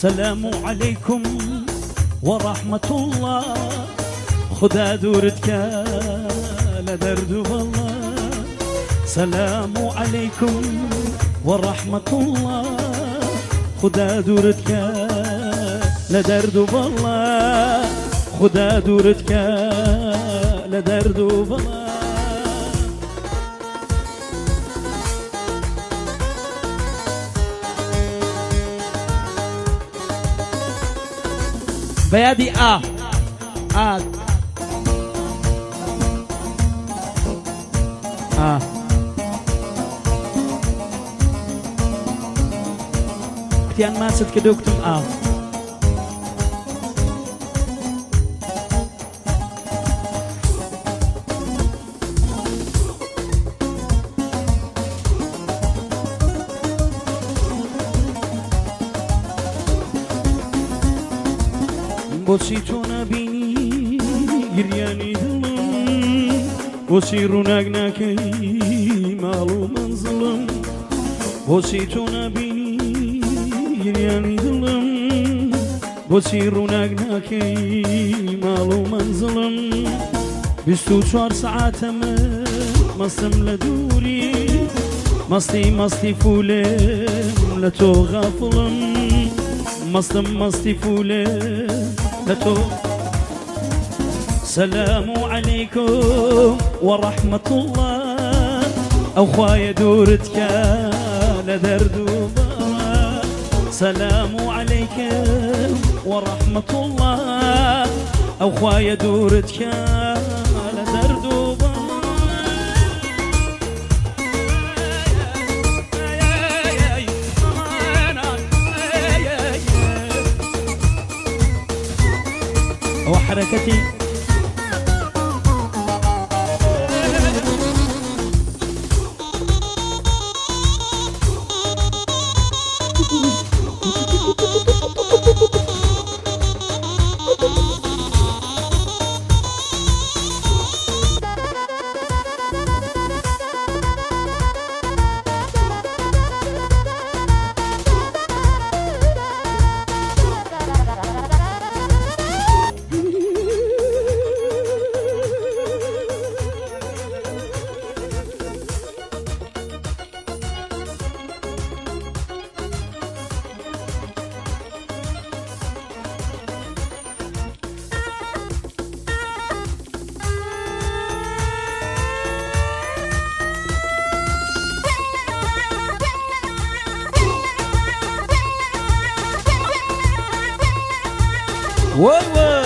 سلام عليكم ورحمة الله خدا دورتك لدرد والله سلام عليكم ورحمة الله خدا دورتك لدرد والله خدا دورتك لدرد والله بيادي كتيان ما ست كدوكتم بۆچی تۆ نبینی گریانی دڵم بۆچی ڕووناک ناکەی ماڵ و مەنزڵم بۆچی تۆ نبینی گریانی دڵم بۆچی ڕووناک ناکەی ماڵ و مەنزڵم 24 سەعاتەمە مەستم لە دووری مەستی فولێم لە تۆ غافڵم مەستی فولێم لتو سلام عليكم ورحمة الله أو خوايا دورتك لدرد وبا سلام عليكم ورحمة الله أو خوايا دورتك لدرد وبا وحركتي وي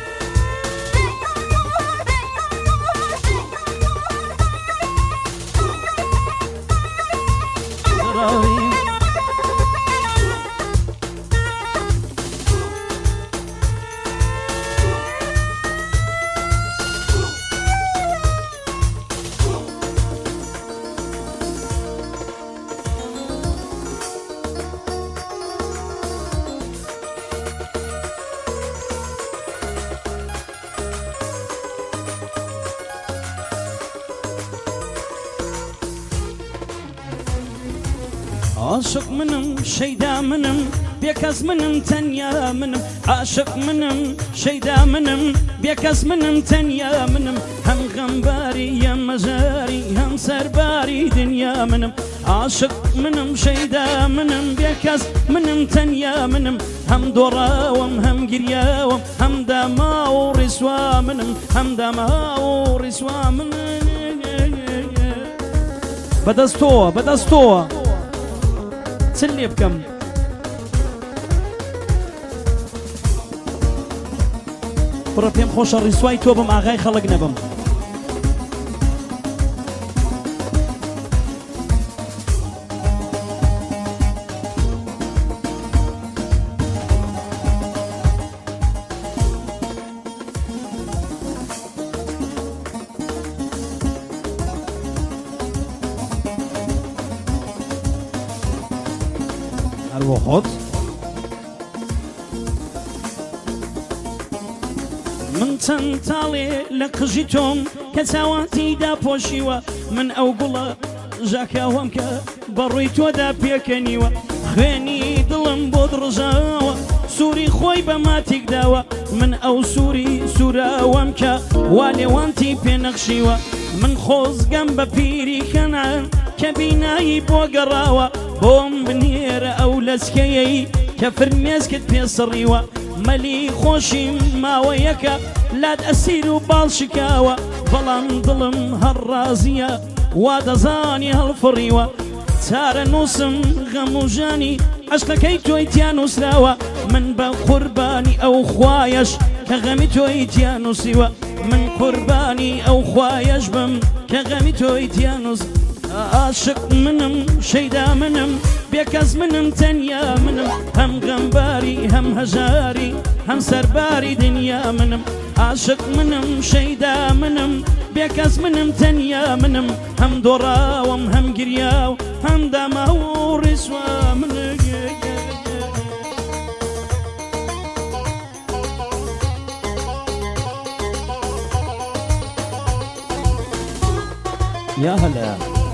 عاشق منم شيدا منم بيكز منم تنيا منم عاشق منم شيدا منم بيكز منم تنيا منم هم غنباري يا مجاري هم سرباري دنيا منم عاشق منم شيدا منم بيكز منم تنيا منم هم دوراوم هم قرياوم هم دما ورسوا منم هم دما ورسوا منم بدستوا سلي بكم برا بيم خوش الرسواي توبم اغاي خلق نبم الوخوت من تنتالي لقجيتم كسواتي دا بوشيوا من أوقلا ژاکاوەم کە بەڕووی تۆدا پێکەنیوە خوێنی دڵم بۆ دڕژاوە سووری خۆی بە ماتێک داوە من ئەو سووری سووراوەم کە وا لێوانتی پێنەخشیوە من خۆزگەم بە پیری کەنعان کە بینایی بۆ گەڕاوە بۆم بنێرە ئەو لەسکەیەی کە فرمێسکت پێسڕیوە مەلی خۆشیم ماوەیەکە لات ئەسیر و باڵ شکاوە بەڵام دڵم هەر ڕازیە وا دەزانی هەڵفڕیوە چارە نووسم غەم و ژانی عەشقەکەی تۆی تیا نووسراوە من بە قوربانی ئەو خوایەش کە غەمی تۆی تیا نووسیوە من قوربانی ئەو خوایەش بم کە غەمی تۆی تیا نووس عاشق منم شەیدا منم بێکەس منم تەنیا منم هەم غەمباری هەم هەژاری هەم سەرباری دنیا منم عاشق منم شەیدا منم بێکەس منم تەنیا منم هەم دۆڕاوم هەم گریاو هەم داماو و ڕیسوا منم يا هلا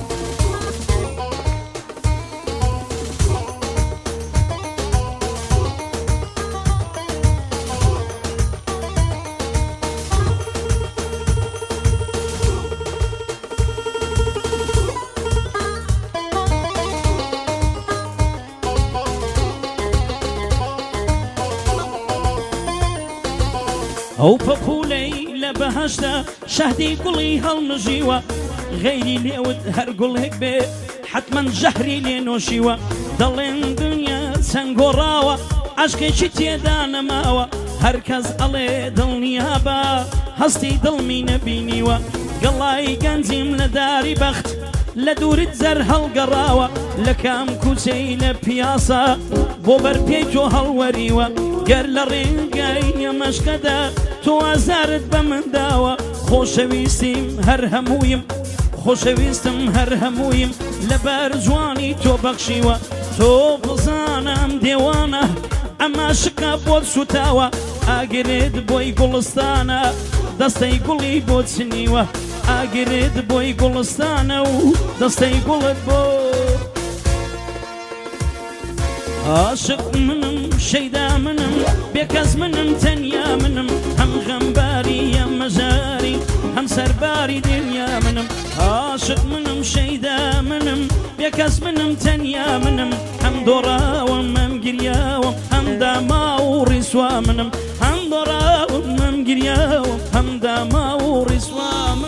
ئەو پەپولەی لە بەهەشتا شەهدی گوڵی هەڵمژیوە غەیری لێوت هەر گوڵێک بێ حتمەن ژەهری لێ نۆشیوە دەڵێن دنیا چەنگۆڕاوە عەشقێکی تێدا نەماوە هەرکەس ئەڵێ دڵنیا بە هەستی دڵمی نەبینیوە گەڵای گەنجیم لە داری بەخت لە دوورت زەر هەڵگەڕاوە لە کام کوچەی لە پیاسە بۆ بەرپێی تۆ هەڵوەریوە گەر لە ڕێگای ئەمەشکەدا تۆ ئازارت بە منداوە خۆشەویستیم هەر هەموویم خۆشەویستم هەر هەموویم لەبەر جوانی تۆ بەخشیوە تۆ بزانم دێوانە ئەمە شکە بۆت سوتاوە ئاگرێت بۆی گوڵستانە دەستەی گوڵی بۆ چنیوە ئاگرێت بۆی گوڵستانە و دەستەی گوڵت بۆ عاشق منم شەیدا منم بێکەس منم تەنیا منم هەم غەمباری هەم مەژاری هەم سەرباری دنیا منم عاشق منم شەیدا منم بێکەس منم تەنیا منم هەم دۆڕاوم هەم گریاوم هەم داما و ڕیسوا منم هەم دۆڕاوم هەم گریاوم هەم داما و ڕیسوا منم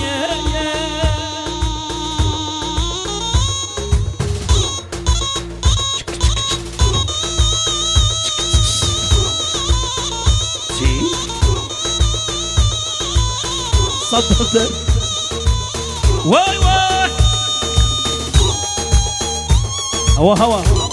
صدقت واي واي هوا